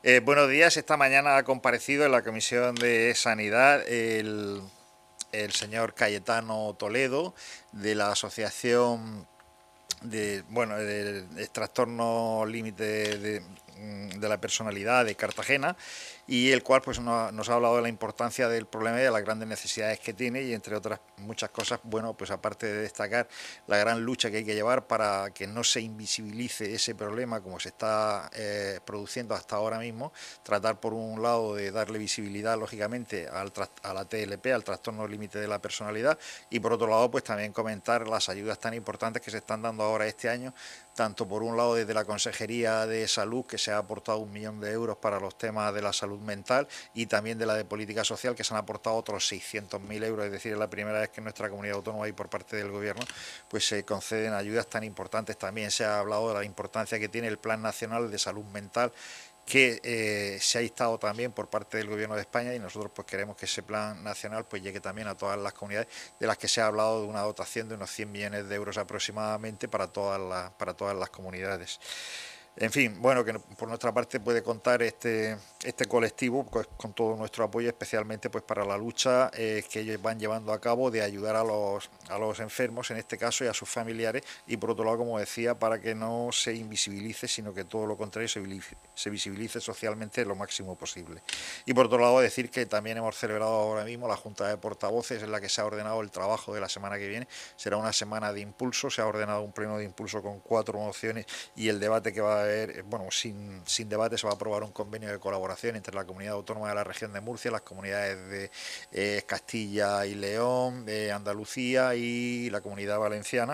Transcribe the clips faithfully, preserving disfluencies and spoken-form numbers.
Eh, buenos días. Esta mañana ha comparecido en la Comisión de Sanidad el, el señor Cayetano Toledo de la Asociación de, bueno, del del trastorno límite de, de, de la personalidad de Cartagena, y el cual pues nos, nos ha hablado de la importancia del problema y de las grandes necesidades que tiene, y entre otras muchas cosas, bueno, pues aparte de destacar la gran lucha que hay que llevar para que no se invisibilice ese problema como se está eh, produciendo hasta ahora mismo, tratar por un lado de darle visibilidad lógicamente al, a la T L P, al trastorno límite de la personalidad, y por otro lado pues también comentar las ayudas tan importantes que se están dando ahora este año, tanto por un lado desde la Consejería de Salud, que se ha aportado un millón de euros para los temas de la salud mental, y también de la de Política Social, que se han aportado otros seiscientos mil euros, es decir, es la primera vez que en nuestra comunidad autónoma y por parte del Gobierno pues se conceden ayudas tan importantes. También se ha hablado de la importancia que tiene el Plan Nacional de Salud Mental, que eh, se ha instado también por parte del Gobierno de España, y nosotros pues queremos que ese plan nacional pues llegue también a todas las comunidades, de las que se ha hablado de una dotación de unos cien millones de euros aproximadamente para todas las, para todas las comunidades. En fin, bueno, que por nuestra parte puede contar este, este colectivo pues, con todo nuestro apoyo, especialmente pues para la lucha eh, que ellos van llevando a cabo de ayudar a los, a los enfermos, en este caso, y a sus familiares, y por otro lado, como decía, para que no se invisibilice, sino que todo lo contrario se, se visibilice socialmente lo máximo posible. Y por otro lado, decir que también hemos celebrado ahora mismo la Junta de Portavoces, en la que se ha ordenado el trabajo de la semana que viene. Será una semana de impulso, se ha ordenado un pleno de impulso con cuatro mociones, y el debate que va a haber, bueno, sin, sin debate, se va a aprobar un convenio de colaboración entre la Comunidad Autónoma de la Región de Murcia, las comunidades de eh, Castilla y León, de Andalucía y la Comunidad Valenciana,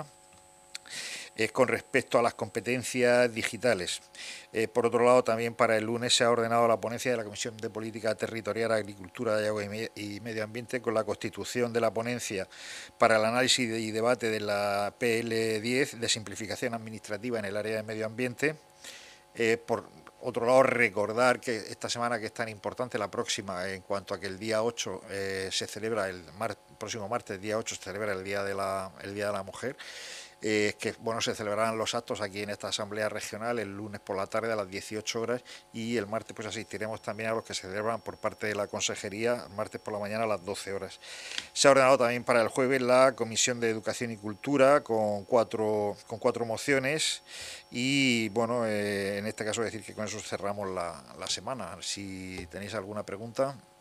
eh, con respecto a las competencias digitales. Eh, por otro lado, también para el lunes se ha ordenado la ponencia de la Comisión de Política Territorial, Agricultura de Agua y Medio Ambiente, con la constitución de la ponencia para el análisis y debate de la P L diez de simplificación administrativa en el área de medio ambiente. Eh, por otro lado, recordar que esta semana, que es tan importante, la próxima, en cuanto a que el día ocho eh, se celebra, el mar, próximo martes, día ocho, se celebra el Día de la, el día de la Mujer. Eh, que bueno, se celebrarán los actos aquí en esta asamblea regional el lunes por la tarde a las dieciocho horas, y el martes pues asistiremos también a los que se celebran por parte de la consejería, el martes por la mañana a las doce horas. Se ha ordenado también para el jueves la Comisión de Educación y Cultura con cuatro, con cuatro mociones, y bueno, eh, en este caso decir que con eso cerramos la, la semana. Si tenéis alguna pregunta.